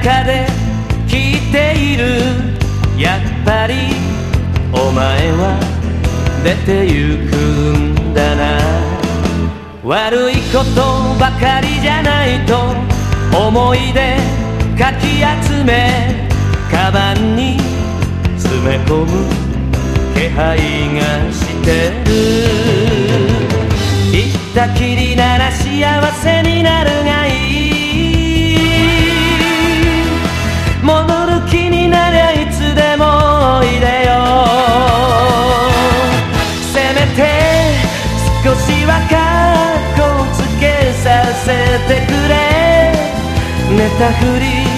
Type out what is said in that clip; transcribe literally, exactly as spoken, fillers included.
中で聞いている。やっぱりお前は出てゆくんだな。悪いことばかりじゃないと思い出かき集め、カバンに詰め込む気配がしてる。行ったきりなら幸せになるがいい。戻る気になりゃいつでもおいでよ。せめて少しはカッコつけさせてくれ。寝たふり